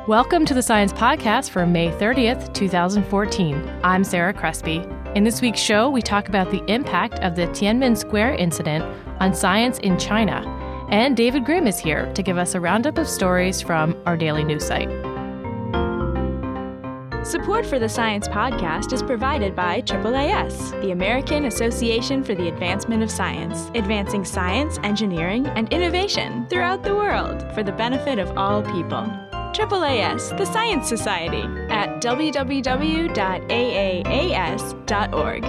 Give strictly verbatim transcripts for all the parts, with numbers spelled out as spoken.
Welcome to the Science Podcast for May thirtieth, twenty fourteen. I'm Sarah Crespi. In this week's show, we talk about the impact of the Tiananmen Square incident on science in China. And David Grimm is here to give us a roundup of stories from our daily news site. Support for the Science Podcast is provided by A A S, the American Association for the Advancement of Science, advancing science, engineering, and innovation throughout the world for the benefit of all people. A A S, the Science Society, at w w w dot a a a s dot org.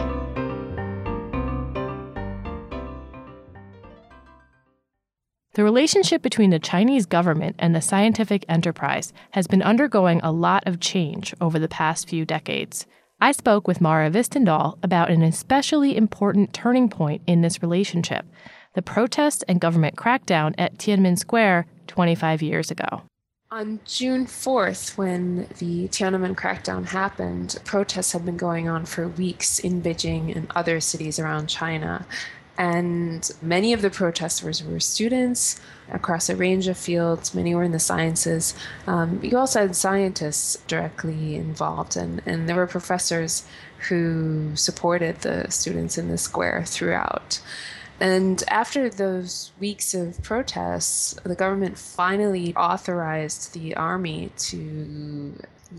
The relationship between the Chinese government and the scientific enterprise has been undergoing a lot of change over the past few decades. I spoke with Mara Hvistendahl about an especially important turning point in this relationship, the protest and government crackdown at Tiananmen Square twenty-five years ago. On June fourth, when the Tiananmen crackdown happened, protests had been going on for weeks in Beijing and other cities around China. And many of the protesters were students across a range of fields. Many were in the sciences. Um, you also had scientists directly involved, and, and there were professors who supported the students in the square throughout. And after those weeks of protests, the government finally authorized the army to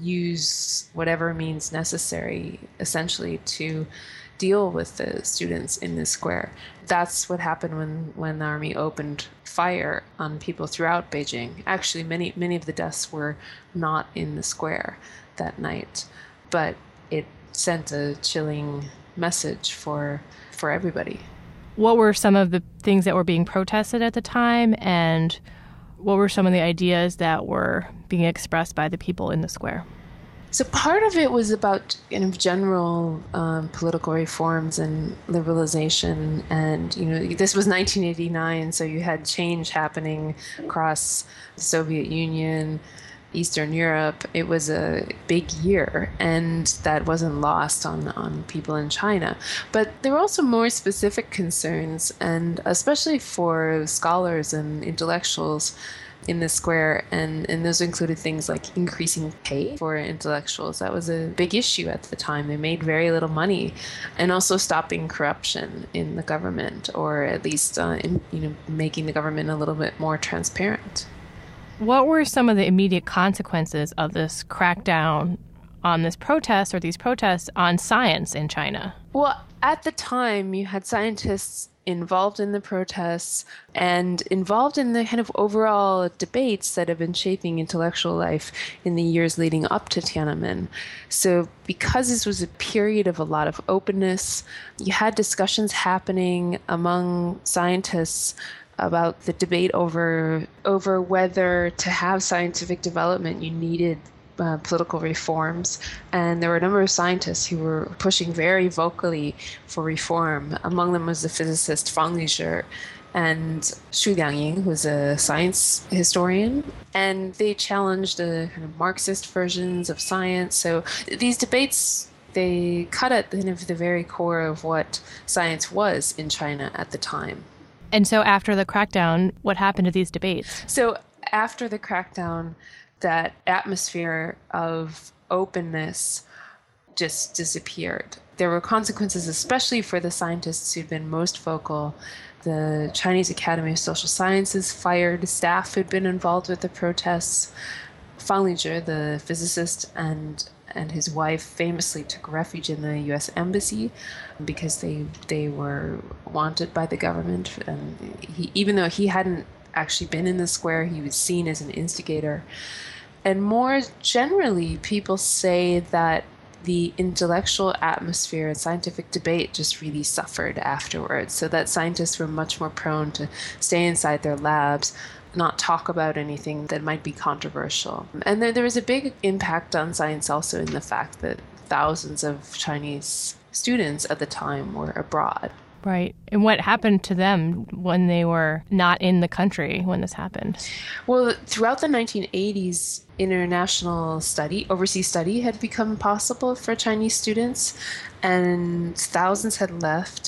use whatever means necessary, essentially, to deal with the students in the square. That's what happened when, when the army opened fire on people throughout Beijing. Actually, many many of the deaths were not in the square that night, but it sent a chilling message for for everybody. What were some of the things that were being protested at the time, and what were some of the ideas that were being expressed by the people in the square? So part of it was about kind of general um, political reforms and liberalization, and you know this was nineteen eighty-nine, so you had change happening across the Soviet Union, Eastern Europe. It was a big year, and that wasn't lost on, on people in China. But there were also more specific concerns, and especially for scholars and intellectuals in the square, and, and those included things like increasing pay for intellectuals. That was a big issue at the time. They made very little money, and also stopping corruption in the government, or at least uh, in, you know making the government a little bit more transparent. What were some of the immediate consequences of this crackdown on this protest or these protests on science in China? Well, at the time, you had scientists involved in the protests and involved in the kind of overall debates that have been shaping intellectual life in the years leading up to Tiananmen. So because this was a period of a lot of openness, you had discussions happening among scientists about the debate over over whether to have scientific development you needed uh, political reforms. And there were a number of scientists who were pushing very vocally for reform. Among them was the physicist Fang Lizhi and Xu Liangying, who was a science historian. And they challenged the kind of Marxist versions of science. So these debates, they cut at kind of the very core of what science was in China at the time. And so after the crackdown, what happened to these debates? So after the crackdown, that atmosphere of openness just disappeared. There were consequences, especially for the scientists who'd been most vocal. The Chinese Academy of Social Sciences fired staff who'd been involved with the protests. Fang Lizhi, the physicist, and and his wife famously took refuge in the U S Embassy because they they were wanted by the government. And he, even though he hadn't actually been in the square, he was seen as an instigator. And more generally, people say that the intellectual atmosphere and scientific debate just really suffered afterwards, so that scientists were much more prone to stay inside their labs, not talk about anything that might be controversial. And there, there was a big impact on science also in the fact that thousands of Chinese students at the time were abroad. Right. And what happened to them when they were not in the country when this happened? Well, throughout the nineteen eighties, international study, overseas study had become possible for Chinese students, and thousands had left.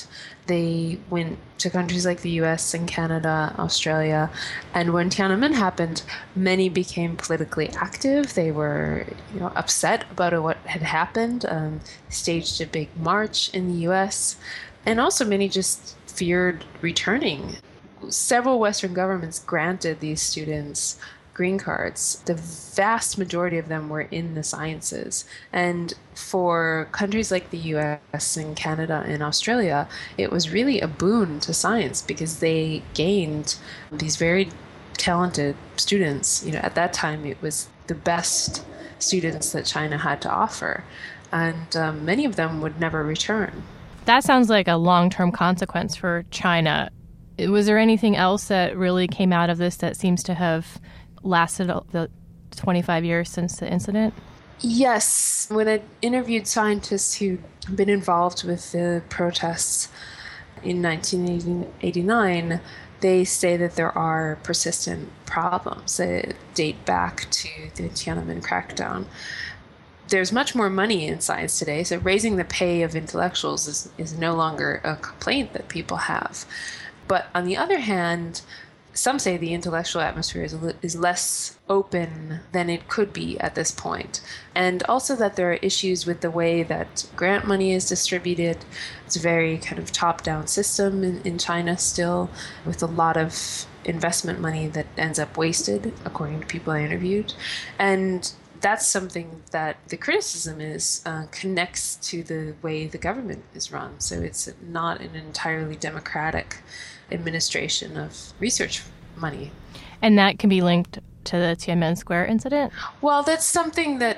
They went to countries like the U S and Canada, Australia. And when Tiananmen happened, many became politically active. They were, you know, upset about what had happened, um, staged a big march in the U S. And also many just feared returning. Several Western governments granted these students green cards. The vast majority of them were in the sciences. And for countries like the U S and Canada and Australia, it was really a boon to science because they gained these very talented students. You know, at that time, it was the best students that China had to offer. And um, many of them would never return. That sounds like a long-term consequence for China. Was there anything else that really came out of this that seems to have lasted the twenty-five years since the incident? Yes. When I interviewed scientists who'd been involved with the protests in nineteen eighty-nine, they say that there are persistent problems that date back to the Tiananmen crackdown. There's much more money in science today, so raising the pay of intellectuals is, is no longer a complaint that people have. But on the other hand, some say the intellectual atmosphere is, is less open than it could be at this point. And also that there are issues with the way that grant money is distributed. It's a very kind of top-down system in, in China still, with a lot of investment money that ends up wasted, according to people I interviewed. And that's something that the criticism is uh, connects to the way the government is run. So it's not an entirely democratic administration of research money. And that can be linked to the Tiananmen Square incident? Well, that's something that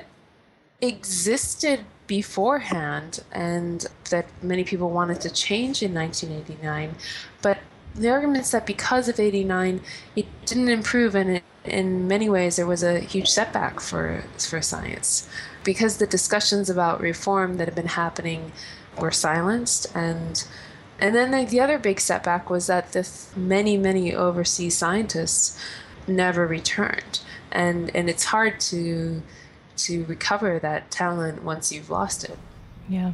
existed beforehand and that many people wanted to change in nineteen eighty-nine. But the argument is that because of eighty-nine, it didn't improve, and it, in many ways there was a huge setback for for science because the discussions about reform that had been happening were silenced. And and then the, the other big setback was that the many, many overseas scientists never returned. And and it's hard to to recover that talent once you've lost it. Yeah.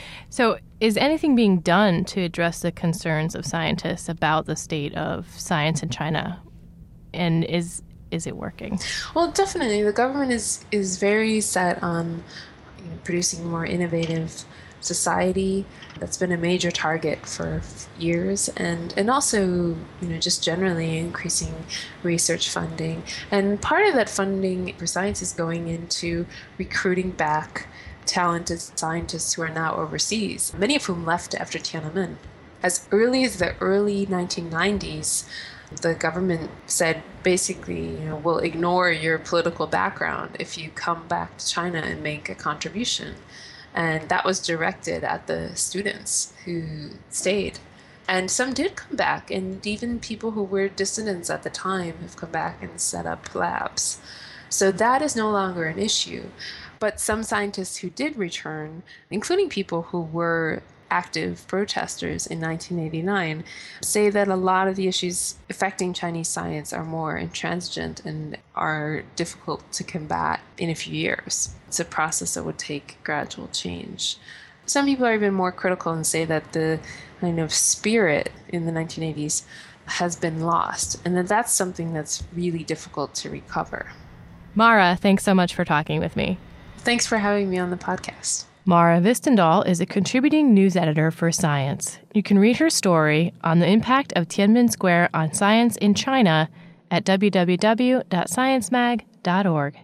So is anything being done to address the concerns of scientists about the state of science in China? And is is it working? Well, definitely. The government is, is very set on you know, producing a more innovative society. That's been a major target for years, and and also you know just generally increasing research funding. And part of that funding for science is going into recruiting back talented scientists who are now overseas, many of whom left after Tiananmen. As early as the early nineteen nineties, the government said basically, you know, we'll ignore your political background if you come back to China and make a contribution. And that was directed at the students who stayed. And some did come back, and even people who were dissidents at the time have come back and set up labs. So that is no longer an issue. But some scientists who did return, including people who were active protesters in nineteen eighty-nine, say that a lot of the issues affecting Chinese science are more intransigent and are difficult to combat in a few years. It's a process that would take gradual change. Some people are even more critical and say that the kind of spirit in the nineteen eighties has been lost, and that that's something that's really difficult to recover. Mara, thanks so much for talking with me. Thanks for having me on the podcast. Mara Hvistendahl is a contributing news editor for Science. You can read her story on the impact of Tiananmen Square on science in China at w w w dot science mag dot org.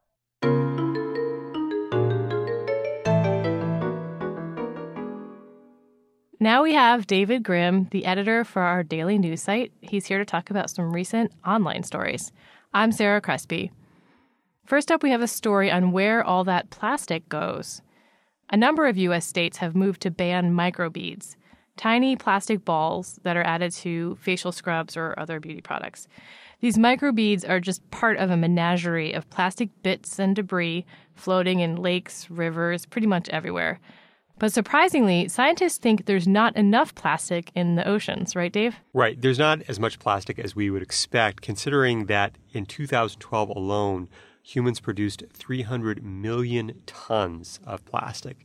Now we have David Grimm, the editor for our daily news site. He's here to talk about some recent online stories. I'm Sarah Crespi. First up, we have a story on where all that plastic goes. A number of U S states have moved to ban microbeads, tiny plastic balls that are added to facial scrubs or other beauty products. These microbeads are just part of a menagerie of plastic bits and debris floating in lakes, rivers, pretty much everywhere. But surprisingly, scientists think there's not enough plastic in the oceans, right, Dave? Right. There's not as much plastic as we would expect, considering that in two thousand twelve alone, humans produced three hundred million tons of plastic.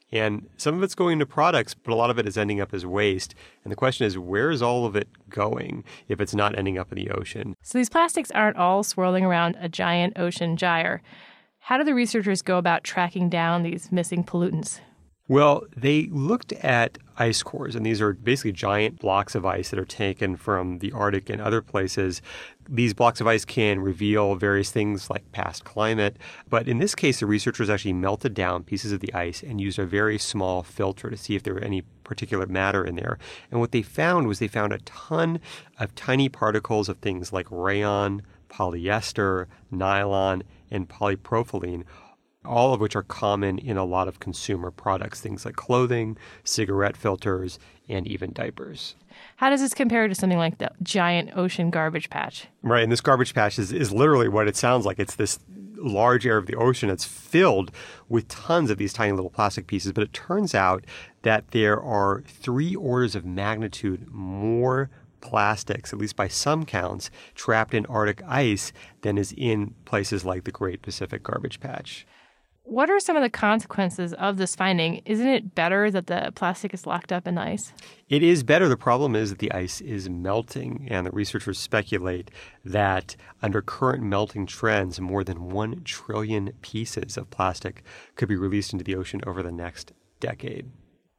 And some of it's going to products, but a lot of it is ending up as waste. And the question is, where is all of it going if it's not ending up in the ocean? So these plastics aren't all swirling around a giant ocean gyre. How do the researchers go about tracking down these missing pollutants? Well, they looked at ice cores, and these are basically giant blocks of ice that are taken from the Arctic and other places. These blocks of ice can reveal various things like past climate, but in this case, the researchers actually melted down pieces of the ice and used a very small filter to see if there were any particulate matter in there. And what they found was they found a ton of tiny particles of things like rayon, polyester, nylon, and polypropylene, all of which are common in a lot of consumer products, things like clothing, cigarette filters, and even diapers. How does this compare to something like the giant ocean garbage patch? Right, and this garbage patch is, is literally what it sounds like. It's this large area of the ocean that's filled with tons of these tiny little plastic pieces, but it turns out that there are three orders of magnitude more plastics, at least by some counts, trapped in Arctic ice than is in places like the Great Pacific Garbage Patch. What are some of the consequences of this finding? Isn't it better that the plastic is locked up in the ice? It is better. The problem is that the ice is melting, and the researchers speculate that under current melting trends, more than one trillion pieces of plastic could be released into the ocean over the next decade.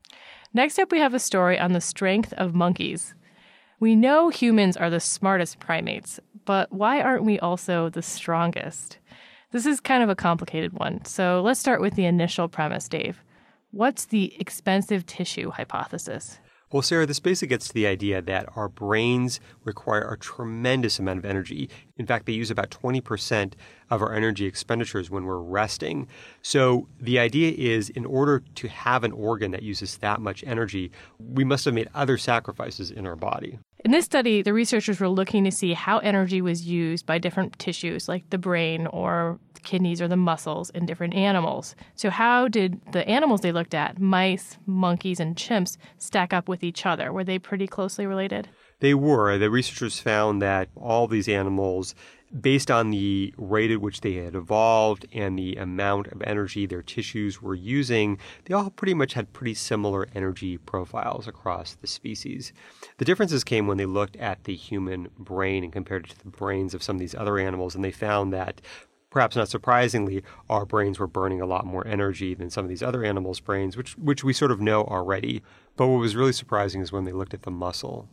Next up, we have a story on the strength of monkeys. We know humans are the smartest primates, but why aren't we also the strongest? This is kind of a complicated one, so let's start with the initial premise, Dave. What's the expensive tissue hypothesis? Well, Sarah, this basically gets to the idea that our brains require a tremendous amount of energy. In fact, they use about twenty percent of our energy expenditures when we're resting. So the idea is, in order to have an organ that uses that much energy, we must have made other sacrifices in our body. In this study, the researchers were looking to see how energy was used by different tissues, like the brain or the kidneys or the muscles in different animals. So how did the animals they looked at, mice, monkeys, and chimps, stack up with each other? Were they pretty closely related? They were. The researchers found that all these animals, based on the rate at which they had evolved and the amount of energy their tissues were using, they all pretty much had pretty similar energy profiles across the species. The differences came when they looked at the human brain and compared it to the brains of some of these other animals, and they found that, perhaps not surprisingly, our brains were burning a lot more energy than some of these other animals' brains, which, which we sort of know already. But what was really surprising is when they looked at the muscle.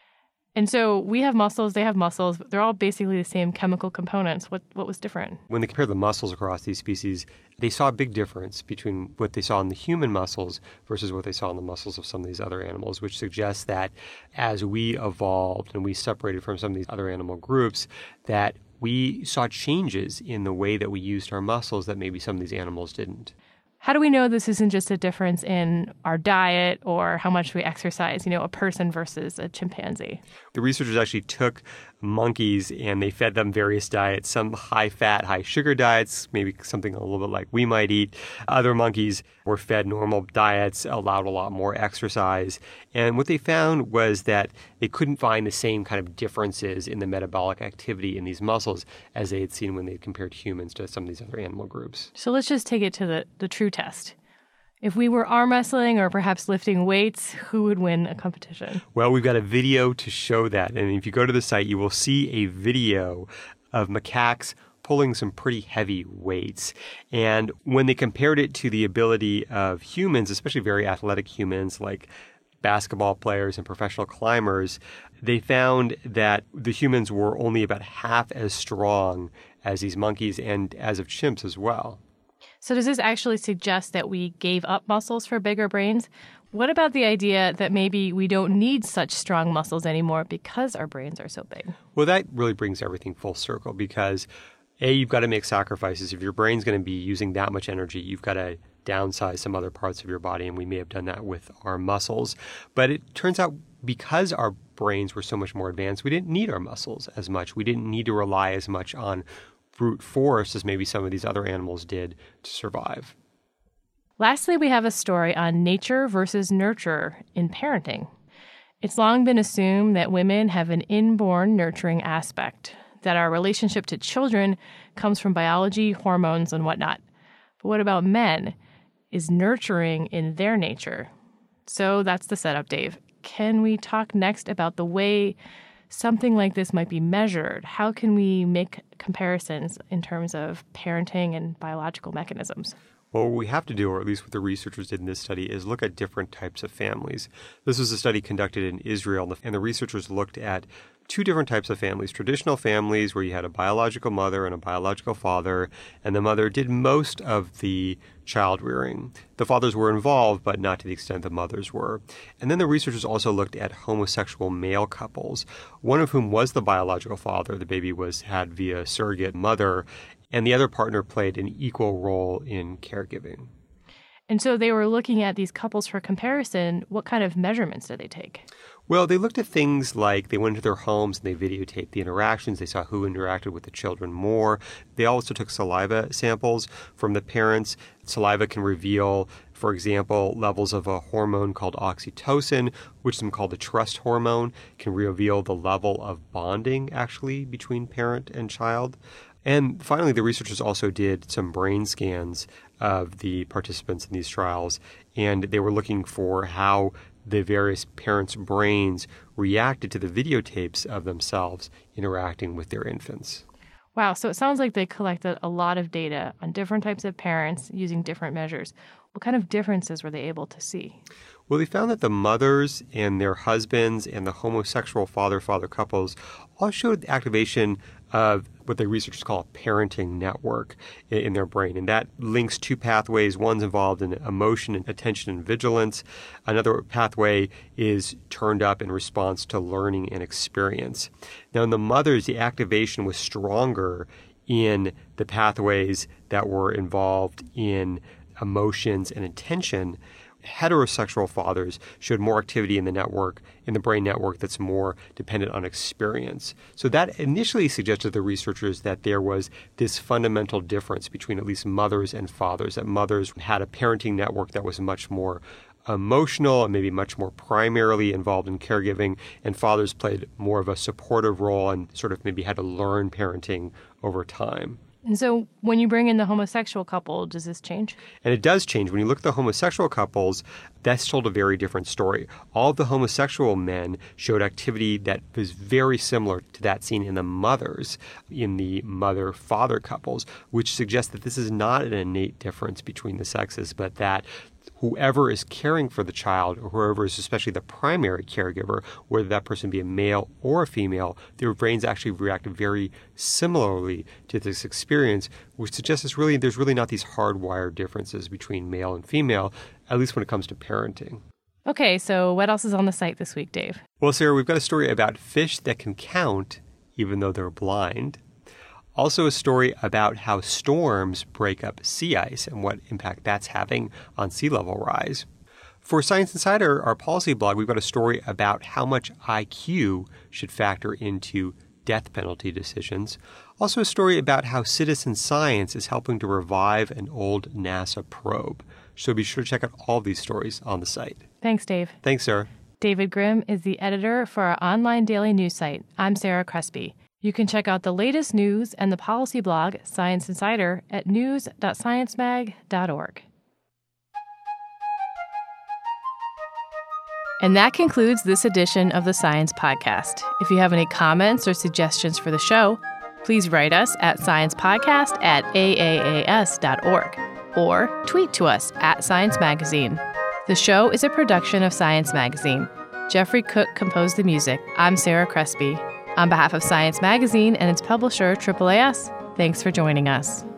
And so we have muscles, they have muscles, but they're all basically the same chemical components. What what was different? When they compared the muscles across these species, they saw a big difference between what they saw in the human muscles versus what they saw in the muscles of some of these other animals, which suggests that as we evolved and we separated from some of these other animal groups, that we saw changes in the way that we used our muscles that maybe some of these animals didn't. How do we know this isn't just a difference in our diet or how much we exercise, you know, a person versus a chimpanzee? The researchers actually took monkeys and they fed them various diets, some high-fat, high-sugar diets, maybe something a little bit like we might eat. Other monkeys were fed normal diets, allowed a lot more exercise. And what they found was that they couldn't find the same kind of differences in the metabolic activity in these muscles as they had seen when they compared humans to some of these other animal groups. So let's just take it to the, the true test. If we were arm wrestling or perhaps lifting weights, who would win a competition? Well, we've got a video to show that. And if you go to the site, you will see a video of macaques pulling some pretty heavy weights. And when they compared it to the ability of humans, especially very athletic humans like basketball players and professional climbers, they found that the humans were only about half as strong as these monkeys and as of chimps as well. So does this actually suggest that we gave up muscles for bigger brains? What about the idea that maybe we don't need such strong muscles anymore because our brains are so big? Well, that really brings everything full circle because, A, you've got to make sacrifices. If your brain's going to be using that much energy, you've got to downsize some other parts of your body, and we may have done that with our muscles. But it turns out because our brains were so much more advanced, we didn't need our muscles as much. We didn't need to rely as much on brute force as maybe some of these other animals did to survive. Lastly, we have a story on nature versus nurture in parenting. It's long been assumed that women have an inborn nurturing aspect, that our relationship to children comes from biology, hormones, and whatnot. But what about men? is nurturing in their nature. So that's the setup, Dave. Can we talk next about the way something like this might be measured? How can we make comparisons in terms of parenting and biological mechanisms? Well, what we have to do, or at least what the researchers did in this study, is look at different types of families. This was a study conducted in Israel, and the researchers looked at two different types of families. Traditional families where you had a biological mother and a biological father, and the mother did most of the child rearing. The fathers were involved, but not to the extent the mothers were. And then the researchers also looked at homosexual male couples, one of whom was the biological father. The baby was had via surrogate mother, and the other partner played an equal role in caregiving. And so they were looking at these couples for comparison. What kind of measurements did they take? Well, they looked at things like they went into their homes and they videotaped the interactions. They saw who interacted with the children more. They also took saliva samples from the parents. Saliva can reveal, for example, levels of a hormone called oxytocin, which is called the trust hormone, can reveal the level of bonding, actually, between parent and child. And finally, the researchers also did some brain scans of the participants in these trials, and they were looking for how the various parents' brains reacted to the videotapes of themselves interacting with their infants. Wow, so it sounds like they collected a lot of data on different types of parents using different measures. What kind of differences were they able to see? Well, they found that the mothers and their husbands and the homosexual father-father couples all showed activation of what the researchers call a parenting network in their brain. And that links two pathways. One's involved in emotion and attention and vigilance. Another pathway is turned up in response to learning and experience. Now, in the mothers, the activation was stronger in the pathways that were involved in emotions and attention. Heterosexual fathers showed more activity in the network, in the brain network that's more dependent on experience. So that initially suggested to the researchers that there was this fundamental difference between at least mothers and fathers, that mothers had a parenting network that was much more emotional and maybe much more primarily involved in caregiving, and fathers played more of a supportive role and sort of maybe had to learn parenting over time. And so when you bring in the homosexual couple, does this change? And it does change. When you look at the homosexual couples, that's told a very different story. All of the homosexual men showed activity that was very similar to that seen in the mothers, in the mother-father couples, which suggests that this is not an innate difference between the sexes, but that whoever is caring for the child, or whoever is especially the primary caregiver, whether that person be a male or a female, their brains actually react very similarly to this experience, which suggests it's really, there's really not these hardwired differences between male and female, at least when it comes to parenting. Okay, so what else is on the site this week, Dave? Well, Sarah, we've got a story about fish that can count even though they're blind. Also a story about how storms break up sea ice and what impact that's having on sea level rise. For Science Insider, our policy blog, we've got a story about how much I Q should factor into death penalty decisions. Also a story about how citizen science is helping to revive an old NASA probe. So be sure to check out all these stories on the site. Thanks, Dave. Thanks, Sarah. David Grimm is the editor for our online daily news site. I'm Sarah Crespi. You can check out the latest news and the policy blog, Science Insider, at news dot science mag dot org. And that concludes this edition of the Science Podcast. If you have any comments or suggestions for the show, please write us at sciencepodcast at a a a s dot org or tweet to us at Science Magazine. The show is a production of Science Magazine. Jeffrey Cook composed the music. I'm Sarah Crespi. On behalf of Science Magazine and its publisher, Triple A S, thanks for joining us.